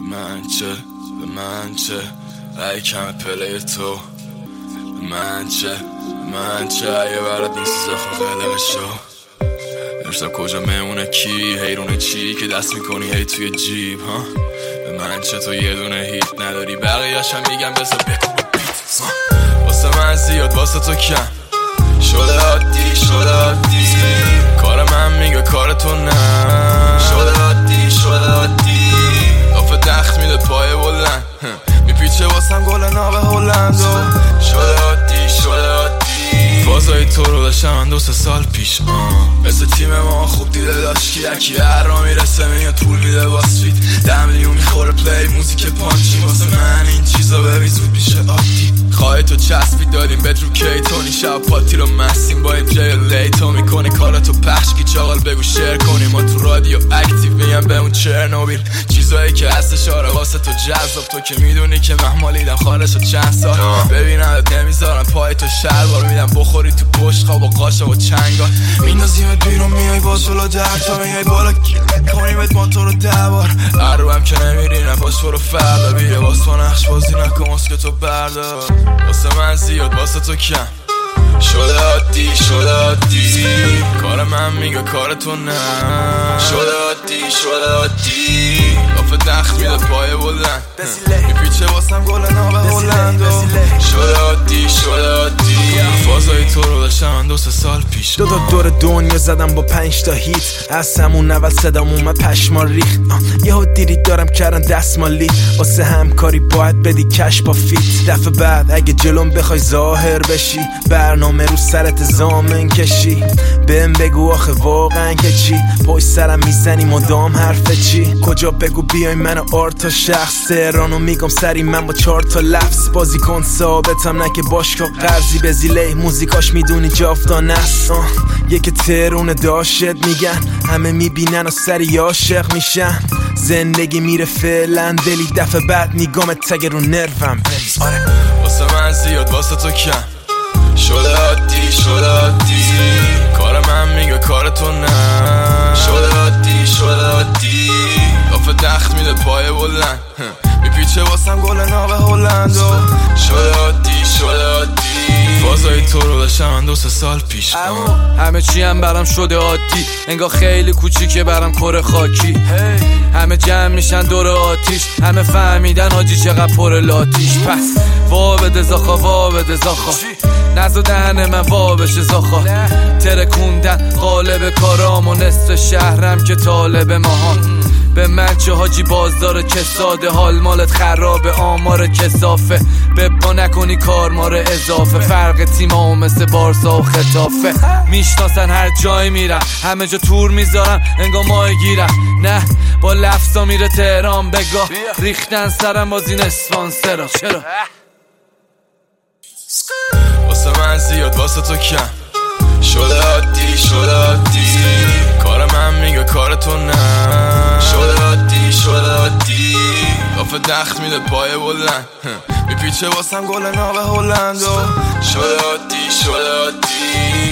به من چه ای کم پلیر تو به من چه ای برات نیست زخم قلق شو ارشا کجا میمونه کی حیرونه چی که دست میکنی هی توی جیب ها به من چه تو یه دونه هیت نداری بقیه‌اش هم میگم بذار بکن بیت واسه من زیاد واسه تو کم شده عادی کار من میگه کار تو نه شده عادی لافه دخت میده پای بلند میپیچه واسم گل ناب هلند شده عادی فازای تو رو داشتم من 2-3 سال پیش مثل تیم ما خوب دیده داشت که یکی هر را میرسه میاد پول میده واسفیت 10 میلیون میخوره پلی موزیک پانچی واسه من این چیزا ببین زود میشه عادی خواهی تو چسبی دادیم بد رو کی تونی شب پاتی رو مستیم با این جای لی تو میکنی کارتو پخش کی چاقال بگو شیر کنی ما تو رادیو اکتیو میگم به اون چرنوبیل چیزایی که هستش آره واسه تو جذاب تو که میدونی که محمالیدم خارج چند سال ببینمت نمیذارم پای تو شلوار میدم بخوری تو پشت خواب و قاشق و چنگال میندازیمت بیرون میای باز بالا در تا میای بالا کنیمت ما تو رو 10 بار هر رو هم که نمیری نپاش برو فردا بیا باز تو نقش بازی نکن مسکه تو بردار واسه من زیاد واسه تو کم شده عادی کار من میگه کار تو نه شده عادی لافه دخت میده پای بلند میپیچه واسم گل ناب هلند شده عادی فازای تو رو داشتم من 2-3 سال پیش 2 تا دور دنیا زدم با 5 تا هیت از همون اول صدام اومد پشما ریخت یهو دیدی دارم کردن دستمالی واسه همکاری باید بدی کش با فیت دفعه بعد اگه جلوم بخوای ظاهر بشی برنامه رو سرت زامن کشی بهم بگو آخه واقعا که چی پشت سرم میزنی مدام حرف چی کجا بگو بیای منو آرتا شخص تهرانو میگم سری من با 4 تا لفظ بازی کن ثابتم نه که باشگاه قرضی به زیله موزیکاش میدونی جافتانه است یکی ترونه داشت میگن همه میبینن و سری عاشق میشن زندگی میره فعلا دلی دفعه بعد نگامت تگه رو نروم بریز واسه من زیاد واسه تو کم شده عادی کار من میگه کار تو نه شده عادی لافه دخت میده پای بلند میپیچه واسم گل ناب هلند شده عادی فازای تو رو داشتم من 2-3 سال پیش همه چی هم برام شده عادی انگار خیلی کوچیکه برام کره خاکی همه جمع میشن دور آتیش همه فهمیدن حاجی چقدر پر لاتیش پس وا بده زاخا نزو دهن من وا بشه زاخا ترکوندن قالب کارام و نصف شهرم که طالب ماهان به من چه حاجی بازدار کساده حال مالت خرابه آمار کسافه ببا نکنی کارمار اضافه فرق تیمام مثل بارسا و خطافه میشناسن هر جای میرم همه جا تور میذارم انگار ماه گیرم نه با لفظا میره تهران بگاه ریختن سرم باز این اسپانسرا چرا واسه من زیاد واسه تو کم شده عادی کار من میگه کار تو نه شده عادی لافه دخت میده پای بلند میپیچه واسم گل ناب هلند شده عادی